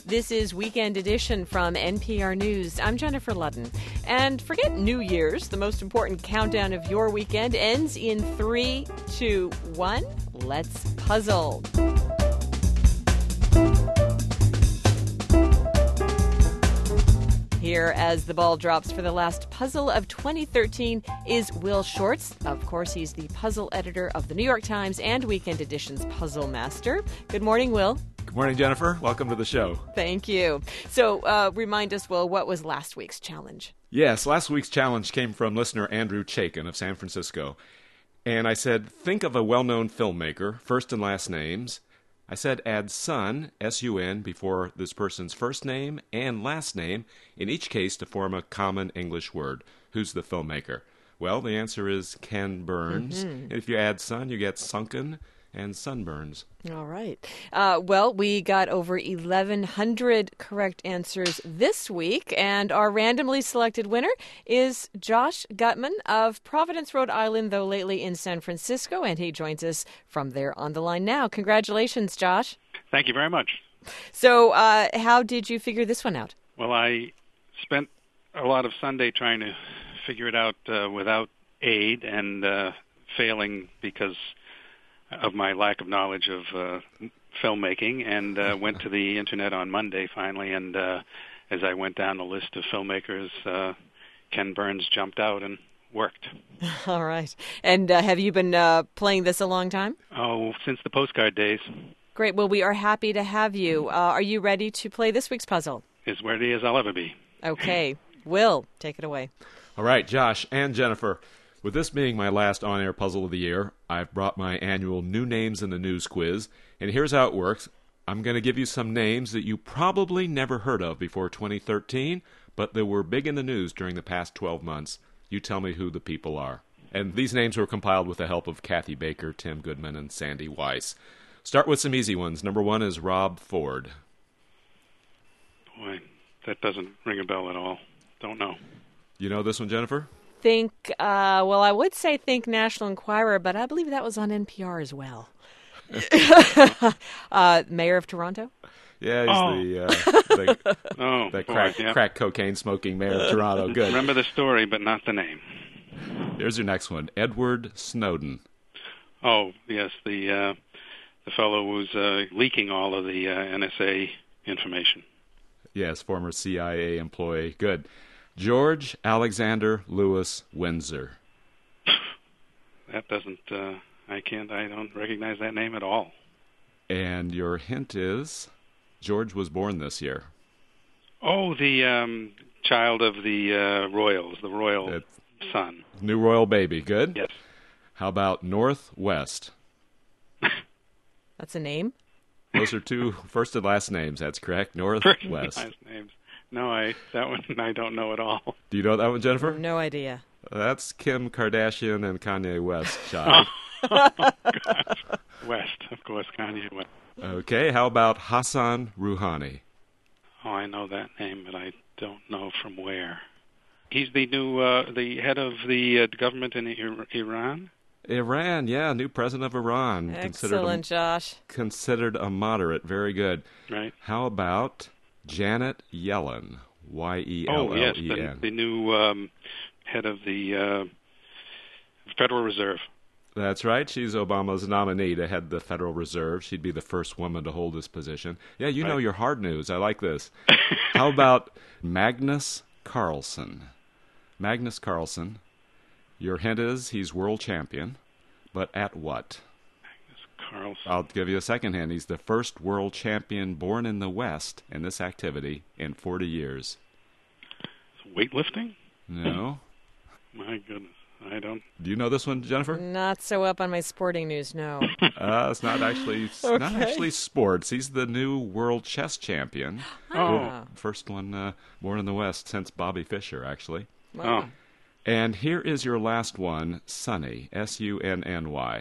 This is Weekend Edition from NPR News. I'm Jennifer Ludden. And forget New Year's. The most important countdown of your weekend ends in 3, 2, 1. Let's puzzle. Here, as the ball drops for the last puzzle of 2013, is Will Shortz. Of course, he's the puzzle editor of the New York Times and Weekend Edition's Puzzle Master. Good morning, Will. Good morning, Jennifer. Welcome to the show. Thank you. So, remind us, Will, what was last week's challenge? Yes, last week's challenge came from listener Andrew Chaikin of San Francisco. And I said, think of a well-known filmmaker, first and last names. I said add son, S-U-N, before this person's first name and last name, in each case to form a common English word. Who's the filmmaker? Well, the answer is Ken Burns. And if you add son, you get sunken and sunburns. All right. Well, we got over 1,100 correct answers this week, and our randomly selected winner is Josh Gutman of Providence, Rhode Island, though lately in San Francisco, and he joins us from there on the line now. Congratulations, Josh. Thank you very much. So how did you figure this one out? Well, I spent a lot of Sunday trying to figure it out without aid and failing because of my lack of knowledge of filmmaking, and went to the Internet on Monday finally, and as I went down the list of filmmakers, Ken Burns jumped out and worked. All right. And have you been playing this a long time? Oh, since the postcard days. Great. Well, we are happy to have you. Are you ready to play this week's puzzle? As ready as I'll ever be. Okay. Will, take it away. All right, Josh and Jennifer. With this being my last on-air puzzle of the year, I've brought my annual New Names in the News quiz, and here's how it works. I'm going to give you some names that you probably never heard of before 2013, but that were big in the news during the past 12 months. You tell me who the people are. And these names were compiled with the help of Kathy Baker, Tim Goodman, and Sandy Weiss. Start with some easy ones. Number 1 is Rob Ford. Boy, that doesn't ring a bell at all. Don't know. You know this one, Jennifer? I would say Think National Enquirer, but I believe that was on NPR as well. Mayor of Toronto? Yeah, he's the crack cocaine smoking mayor of Toronto. Good. Remember the story, but not the name. Here's your next one, Edward Snowden. Oh, yes, the fellow who's leaking all of the NSA information. Yes, former CIA employee. Good. George Alexander Lewis Windsor. That doesn't, I don't recognize that name at all. And your hint is, George was born this year. Oh, the child of the royals, the royal son. New royal baby, good? Yes. How about Northwest? That's a name? Those are two first and last names, that's correct. Northwest. Last names. No, that one I don't know at all. Do you know that one, Jennifer? No idea. That's Kim Kardashian and Kanye West, child. Oh, gosh. West, of course, Kanye West. Okay, how about Hassan Rouhani? Oh, I know that name, but I don't know from where. He's the new, the head of the government in Iran? Iran, yeah, new president of Iran. Excellent, Josh. Considered a moderate, very good. Right. How about Janet Yellen, Y-E-L-L-E-N. Oh, yes, the new head of the Federal Reserve. That's right. She's Obama's nominee to head the Federal Reserve. She'd be the first woman to hold this position. Yeah, you know your hard news. I like this. How about Magnus Carlsen? Magnus Carlsen. Your hint is he's world champion, but at what? Carlsen. I'll give you a second hint. He's the first world champion born in the West in this activity in 40 years. Weightlifting? No. My goodness, I don't. Do you know this one, Jennifer? Not so up on my sporting news, no. It's not actually sports. He's the new world chess champion. Oh. First one born in the West since Bobby Fischer, actually. Wow. Oh. And here is your last one, Sunny, S-U-N-N-Y.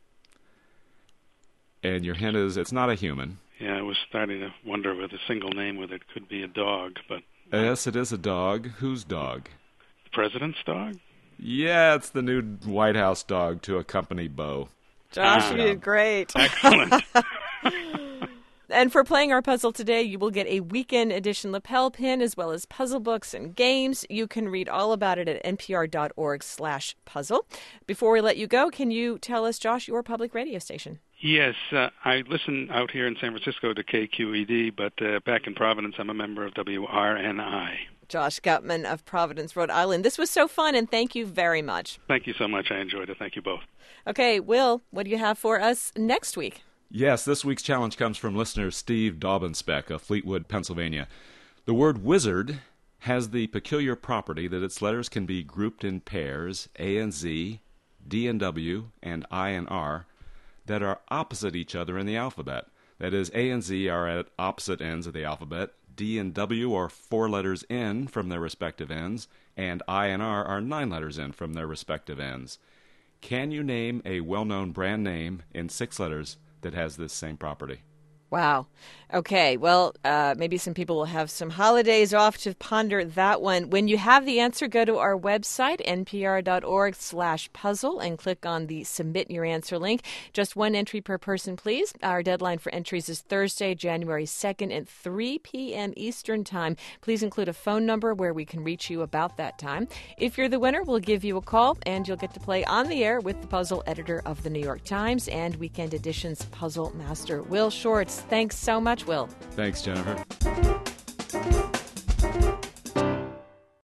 And your hint is it's not a human. Yeah, I was starting to wonder with a single name whether it could be a dog, but... Yes, it is a dog. Whose dog? The president's dog? Yeah, it's the new White House dog to accompany Beau. Josh, you did great. Excellent. And for playing our puzzle today, you will get a weekend edition lapel pin as well as puzzle books and games. You can read all about it at npr.org/puzzle. Before we let you go, can you tell us, Josh, your public radio station? Yes, I listen out here in San Francisco to KQED, but back in Providence, I'm a member of WRNI. Josh Gutman of Providence, Rhode Island. This was so fun, and thank you very much. Thank you so much. I enjoyed it. Thank you both. Okay, Will, what do you have for us next week? Yes, this week's challenge comes from listener Steve Daubenspec of Fleetwood, Pennsylvania. The word wizard has the peculiar property that its letters can be grouped in pairs, A and Z, D and W, and I and R, that are opposite each other in the alphabet. That is, A and Z are at opposite ends of the alphabet, D and W are 4 letters in from their respective ends, and I and R are 9 letters in from their respective ends. Can you name a well-known brand name in 6 letters that has this same property? Wow. Okay. Well, maybe some people will have some holidays off to ponder that one. When you have the answer, go to our website, npr.org/puzzle, and click on the Submit Your Answer link. Just 1 entry per person, please. Our deadline for entries is Thursday, January 2nd at 3 p.m. Eastern Time. Please include a phone number where we can reach you about that time. If you're the winner, we'll give you a call, and you'll get to play on the air with the puzzle editor of the New York Times and Weekend Edition's puzzle master, Will Shortz. Thanks so much, Will. Thanks, Jennifer.